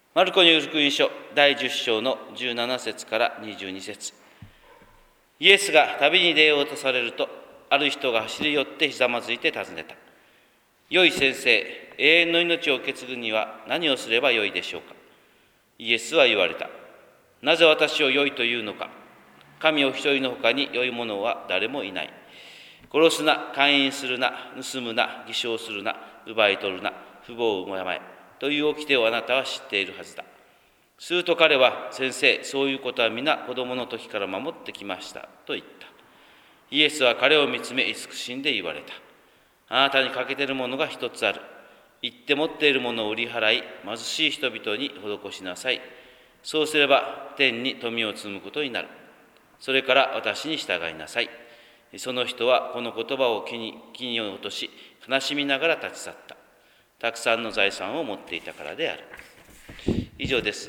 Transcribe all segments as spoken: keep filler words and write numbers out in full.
マルコによる福音書だいじゅっ章のじゅうなな節からにじゅうに節。イエスが旅に出ようとされると、ある人が走り寄ってひざまずいて尋ねた。よい先生、永遠の命を受け継ぐには何をすればよいでしょうか。イエスは言われた。なぜ私をよいというのか。神お一人のほかに良いものは誰もいない。殺すな、姦淫するな、盗むな、偽証するな、奪い取るな、父母を敬えという掟をあなたは知っているはずだ。すると彼は、先生、そういうことは皆子供の時から守ってきましたと言った。イエスは彼を見つめ慈しんで言われた。あなたに欠けているものが一つある。行って持っているものを売り払い、貧しい人々に施しなさい。そうすれば天に富を積むことになる。それから私に従いなさい。その人はこの言葉を気に気に落とし、悲しみながら立ち去った。たくさんの財産を持っていたからである。以上です。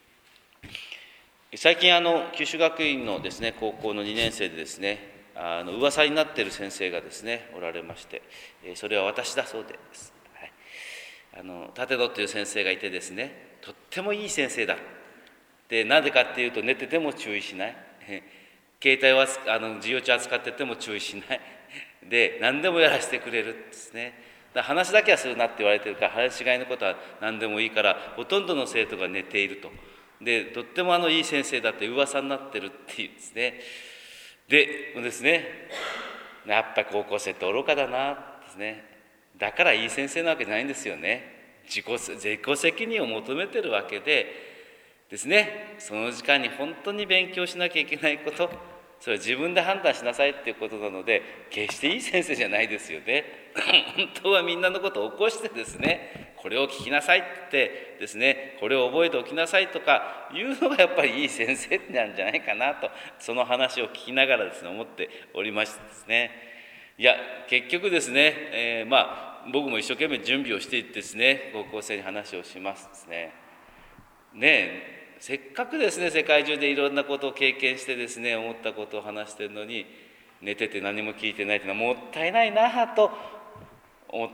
最近あの九州学院のですね高校のにねん生でですね、あの噂になっている先生がですねおられまして、それは私だそうです。はい、あの立野という先生がいてですね、とってもいい先生だ。で、なぜかっていうと、寝てても注意しない。携帯はあの授業中扱ってても注意しない。で、何でもやらせてくれるんですね。だから話だけはするなって言われてるから、話しがいのことは何でもいいから、ほとんどの生徒が寝ていると。で、とってもあのいい先生だって噂になってるっていうんですね。でですね、やっぱり高校生って愚かだなですね。だからいい先生なわけじゃないんですよね。自己、自己責任を求めてるわけでですね、その時間に本当に勉強しなきゃいけないこと、それは自分で判断しなさいっていうことなので、決していい先生じゃないですよね。本当はみんなのことを起こしてですね、これを聞きなさいってですね、これを覚えておきなさいとかいうのがやっぱりいい先生なんじゃないかなと、その話を聞きながらですね思っておりましてですね。いや結局ですね、えー、まあ僕も一生懸命準備をしていってですね、高校生に話をしますですね。ねえ、せっかくですね世界中でいろんなことを経験してですね思ったことを話してるのに、寝てて何も聞いてないというのはもったいないなと思って、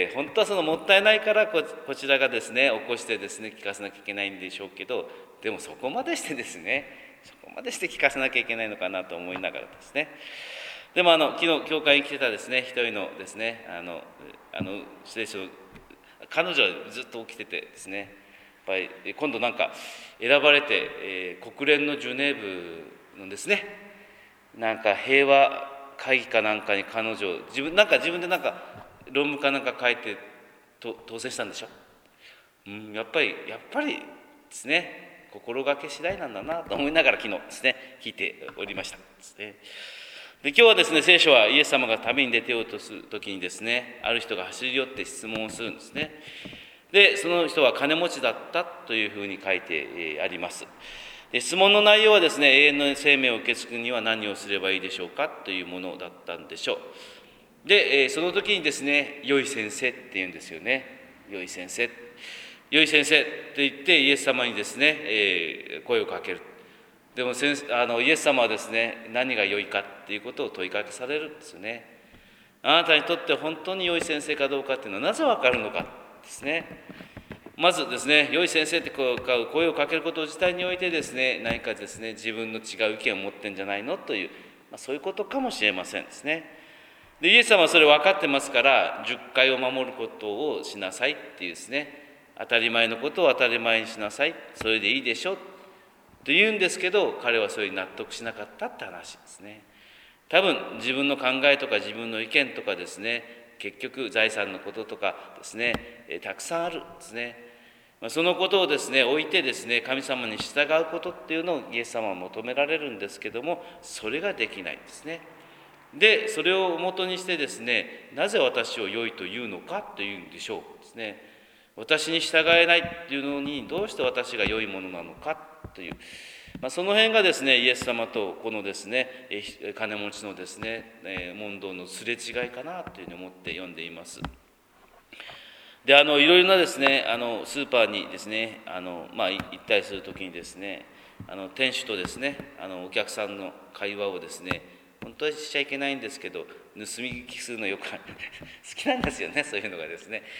本当はそのもったいないからこちらがですね起こしてですね聞かせなきゃいけないんでしょうけど、でもそこまでしてですねそこまでして聞かせなきゃいけないのかなと思いながらですね。でもあの昨日教会に来てたですね一人のですねあのあの失礼します彼女はずっと起きててですね、やっぱり今度なんか選ばれて、えー、国連のジュネーブのですねなんか平和会議かなんかに彼女自分なんか自分でなんか論文かなんか書いてと当選したんでしょ。うん、やっぱりやっぱりですね心がけ次第なんだなと思いながら昨日ですね聞いておりましたですね。で今日はですね聖書はイエス様が旅に出てようとする時にですね、ある人が走り寄って質問をするんですね。でその人は金持ちだったというふうに書いてあります。で質問の内容はですね、永遠の生命を受け継ぐには何をすればいいでしょうかというものだったんでしょう。でその時にですね、良い先生って言うんですよね。良い先生良い先生と言ってイエス様にですね、えー、声をかける。でも先生あのイエス様はですね、何が良いかっていうことを問いかけされるんですよね。あなたにとって本当に良い先生かどうかっていうのはなぜ分かるのかですね。まずですね、良い先生って声をかけること自体においてですね、何かですね自分の違う意見を持ってんじゃないのという、まあ、そういうことかもしれませんですね。でイエス様はそれ分かってますから、じゅっかいを守ることをしなさいっていうですね、当たり前のことを当たり前にしなさい、それでいいでしょと言うんですけど、彼はそれに納得しなかったって話ですね。多分自分の考えとか自分の意見とかですね、結局財産のこととかですね、えたくさんあるんですね。そのことをですね置いてですね、神様に従うことっていうのをイエス様は求められるんですけども、それができないんですね。でそれをもとにしてですね、なぜ私を良いというのかというんでしょうですね。私に従えないっていうのにどうして私が良いものなのかという、まあ、その辺がですねイエス様とこのですね金持ちのですね問答のすれ違いかなというふうに思って読んでいます。であのいろいろなですねあのスーパーにですねあの、まあ、行ったりするときにですね、あの店主とですねあのお客さんの会話をですね、本当はしちゃいけないんですけど盗み聞きするのよく好きなんですよね、そういうのがですね。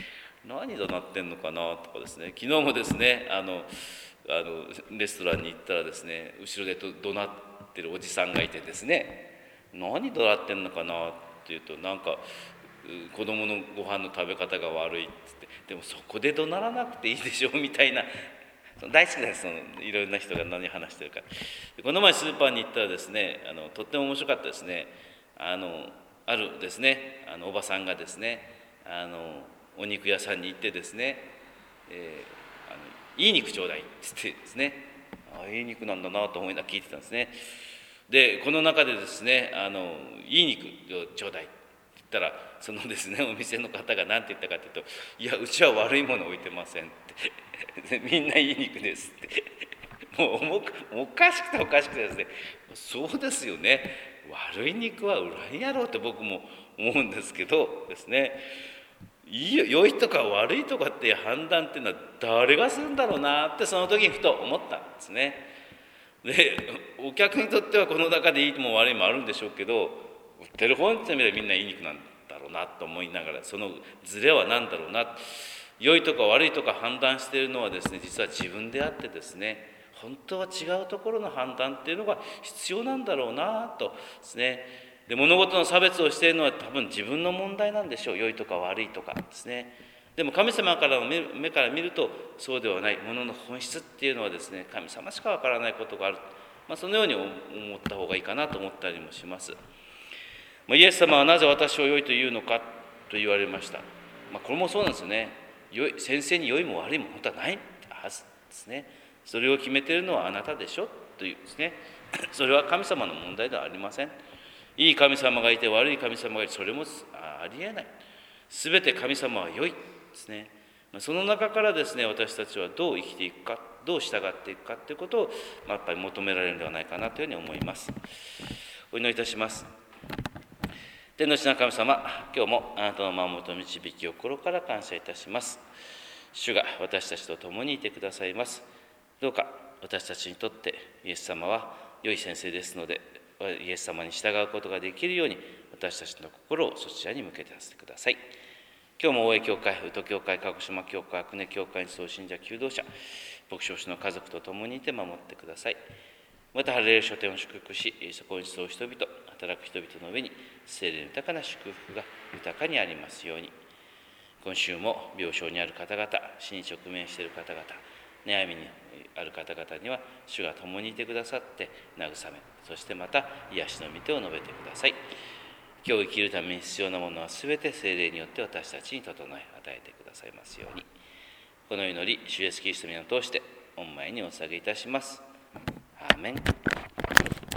何怒鳴ってんのかなとかですね、昨日もですねあのあのレストランに行ったらですね、後ろで怒鳴ってるおじさんがいてですね、何怒鳴ってんのかなっていうと、なんか子供のご飯の食べ方が悪いっつって、でもそこで怒鳴らなくていいでしょみたいな、大好きです、そのいろんな人が何話してるか。この前スーパーに行ったらですね、あのとっても面白かったですね。あのあるですねあのおばさんがですね、あのお肉屋さんに行ってですね、えー、あのいい肉ちょうだいって言ってですね、あいい肉なんだなと思いながら聞いてたんですね。でこの中でですね、あのいい肉をちょうだいって言ったら、そのですねお店の方が何て言ったかというと、いやうちは悪いもの置いてませんってみんないい肉ですってもうおかしくておかしくてですね、そうですよね、悪い肉は売らんやろうって僕も思うんですけどですね、いいよ良いとか悪いとかっていう判断っていうのは誰がするんだろうなって、その時にふと思ったんですね。でお客にとってはこの中でいいも悪いもあるんでしょうけど、売ってる本ってみればみんないい肉なんだろうなと思いながら、そのズレは何だろうな、良いとか悪いとか判断しているのはですね、実は自分であってですね、本当は違うところの判断っていうのが必要なんだろうなとですね。で物事の差別をしているのは多分自分の問題なんでしょう、良いとか悪いとかですね。でも神様からの目から見るとそうではない、ものの本質っていうのはですね、神様しかわからないことがある、まあ、そのように思った方がいいかなと思ったりもします。まあ、イエス様はなぜ私を良いと言うのかと言われました。まあ、これもそうなんですよね。良い先生に良いも悪いも本当はないはずですね。それを決めているのはあなたでしょというですね、それは神様の問題ではありません。いい神様がいて悪い神様がいて、それもありえない。すべて神様は良いですね。その中からですね、私たちはどう生きていくか、どう従っていくかということを、まあ、やっぱり求められるのではないかなというふうに思います。お祈りいたします。天の父なる神様、今日もあなたの守りと導きを心から感謝いたします。主が私たちと共にいてくださいます。どうか私たちにとってイエス様は良い先生ですので、イエス様に従うことができるように、私たちの心をそちらに向けてさせてください。今日も大江教会、宇都教会、鹿児島教会、久根教会に総信者、求道者、牧師の家族と共にいて守ってください。また、ハレルヤ書店を祝福し、そこに集う人々、働く人々の上に、聖霊の豊かな祝福が豊かにありますように。今週も病床にある方々、死に直面している方々、悩みにある方々には、主が共にいてくださって慰め、そしてまた癒しの御手を述べてください。今日生きるために必要なものはすべて聖霊によって私たちに整え与えてくださいますように。この祈り、主イエスキリストの皆を通して御前にお捧げいたします。アーメン。